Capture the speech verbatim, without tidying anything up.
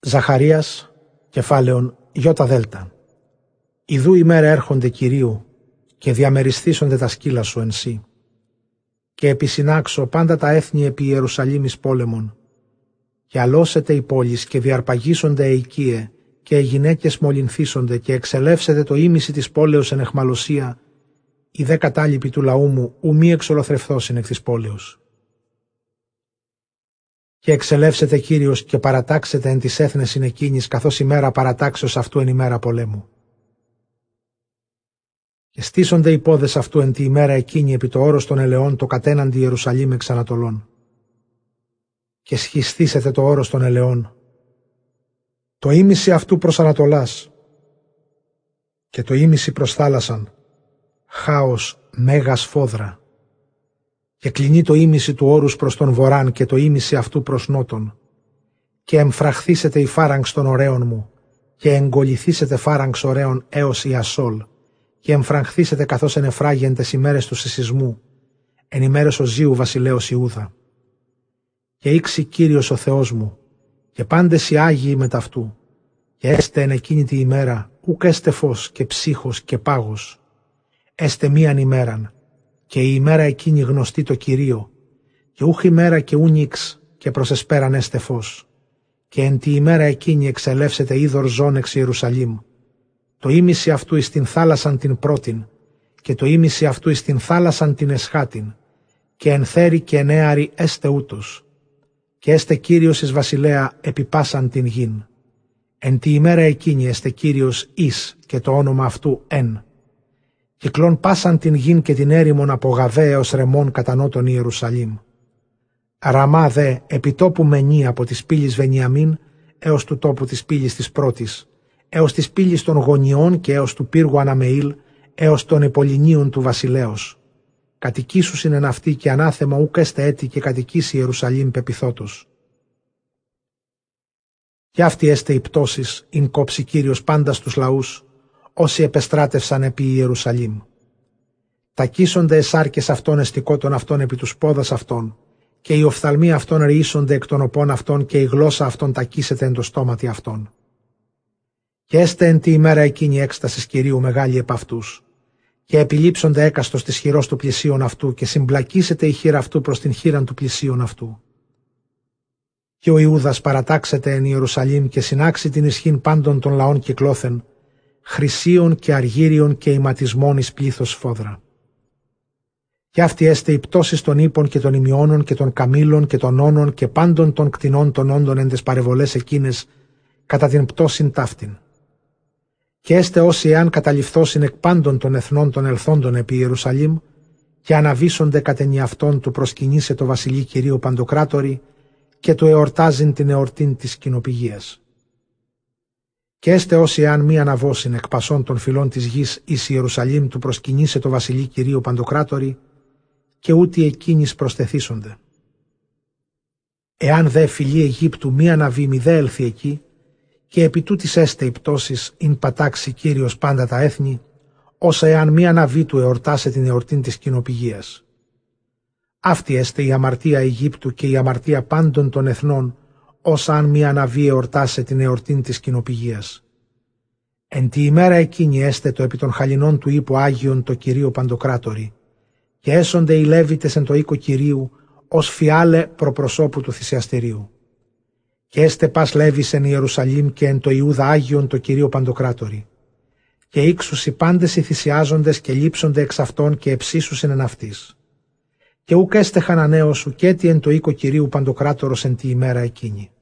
Ζαχαρίας, κεφάλαιον Ιώτα Δέλτα. Ιδού ημέρα έρχονται Κυρίου, και διαμεριστήσονται τα σκύλα σου εν σύ. Και επισυνάξω πάντα τα έθνη επί Ιερουσαλήμης πόλεμον. Και αλώσετε οι πόλεις και διαρπαγίσονται εικίε, και οι γυναίκες μολυνθήσονται, και εξελεύσετε το ήμιση της πόλεως εν εχμαλωσία, οι δε κατάλοιποι του λαού μου, ου μη εξολοθρευθώσιν εκ της πόλεως. Και εξελεύσετε Κύριος και παρατάξετε εν της έθνεσιν εκείνης, καθώς ημέρα παρατάξεως αυτού εν ημέρα πολέμου. Και στήσονται οι πόδες αυτού εν τη ημέρα εκείνη επί το όρος των ελαιών το κατέναντι Ιερουσαλήμ εξ Ανατολών. Και σχιστήσετε το όρος των ελαιών, το ήμιση αυτού προς Ανατολάς, και το ήμιση προς θάλασσαν, χάος μέγας φόδρα. Και κλεινεί το ήμιση του όρους προς τον βορράν και το ήμιση αυτού προς νότον. Και εμφραχθήσετε η φάραγγς των ωραίων μου, και εγκοληθήσετε φάραγγς ωραίων έως η Ασόλ, και εμφραχθήσετε καθώς ενεφράγει τες ημέρες του σεισμού, εν ημέρες Οζίου βασιλέως Ιούδα. Και ήξει Κύριος ο Θεός μου, και πάντες οι Άγιοι μεταυτού, και έστε εν εκείνη τη ημέρα, ουκ έστε φως και ψύχος και πάγος, έστε μίαν ημέραν, και η ημέρα εκείνη γνωστή το Κυρίο, και ούχ ημέρα και ου νύξ, και προς εσπέραν έστε φως, και εν τη ημέρα εκείνη εξελεύσετε είδωρ ζών εξ Ιερουσαλήμ, το ήμιση αυτού εις την θάλασσαν την πρώτην, και το ήμιση αυτού εις την θάλασσαν την εσχάτην, και εν θέρη και εν έαρη έστε ούτως, και έστε Κύριος εις βασιλέα επιπάσαν την γην. Εν τη ημέρα εκείνη έστε Κύριος εις και το όνομα αυτού εν. Κυκλών πάσαν την γην και την έρημον από Γαβέ έως Ρεμών κατά νότον Ιερουσαλήμ. Ραμά δε επιτόπου μενή από της πύλης Βενιαμίν έως του τόπου της πύλης της πρώτης, έως της πύλης των γωνιών και έως του πύργου Αναμεήλ, έως των επολυνίων του βασιλέως. Κατοικήσουσιν εν αυτή και ανάθεμα ούκ έστε έτη και κατοικήσει Ιερουσαλήμ πεπιθότος. Κι αυτή έστε οι πτώσεις, ειν κόψει Κύριος πάντα στους λαούς, όσοι επεστράτευσαν επί Ιερουσαλήμ. Τακίσονται εσάρκες αυτών εστικότων αυτών επί τους πόδας αυτών, και οι οφθαλμοί αυτών ρείσονται εκ των οπών αυτών, και η γλώσσα αυτών τακίσεται εν το στόματι αυτών. Και έστε εν τη ημέρα εκείνη έκστασης Κυρίου μεγάλη επ' αυτούς, και επιλείψονται έκαστος της χειρός του πλησίον αυτού, και συμπλακίσεται η χείρα αυτού προς την χείραν του πλησίον αυτού. Και ο Ιούδας παρατάξεται εν Ιερουσαλήμ και συνάξει την ισχύν πάντων των λαών κυκλώθεν, χρυσίων και αργύριων και ηματισμών εις πλήθος φόδρα. Και αυτή έστε οι πτώσεις των ύπων και των ημιώνων και των καμήλων και των όνων και πάντων των κτηνών των όντων εν τες παρεβολές εκείνες κατά την πτώσιν ταύτην. Και έστε όσοι εάν καταληφθώσιν εκ πάντων των εθνών των ελθόντων επί Ιερουσαλήμ και αναβήσονται κατ' αυτών του προσκυνήσε το βασιλεί Κυρίου Παντοκράτορη και του εορτάζειν την εορτήν της κοινοπηγίας. Και έστε όσοι εάν μη αναβώσιν εκ πασών των φυλών της γης εις Ιερουσαλήμ του προσκυνήσε το βασιλεί Κυρίου Παντοκράτορη και ούτι εκείνης προσθεθήσονται. Εάν δε φυλή Αιγύπτου μη αναβεί μη δε έλθει εκεί, και επί τούτης έστε οι πτώσεις ειν πατάξει Κύριος πάντα τα έθνη, όσα εάν μη αναβεί του εορτάσε την εορτήν της κοινοπηγίας. Αυτή έστε η αμαρτία Αιγύπτου και η αμαρτία πάντων των εθνών, όσα αν μη αναβεί εορτάσε την εορτήν της κοινοπηγίας. Εν τη ημέρα εκείνη έστε το επί των χαλινών του ύπου Άγιον το Κυρίο Παντοκράτορη, και έσονται οι Λέβητες εν το οίκο Κυρίου, ως φιάλε προπροσώπου του θυσιαστηρίου. Και έστε πας Λέβης εν Ιερουσαλήμ και εν το Ιούδα Άγιον το Κυρίο Παντοκράτορη. Και ήξους οι πάντες οι θυσιάζοντες και λείψονται εξ αυτών και εψίσουσιν εν αυτής. Και ουκ έστε Χαναναίος ουκέτι εν το οίκο Κυρίου Παντοκράτορος εν τη ημέρα εκείνη.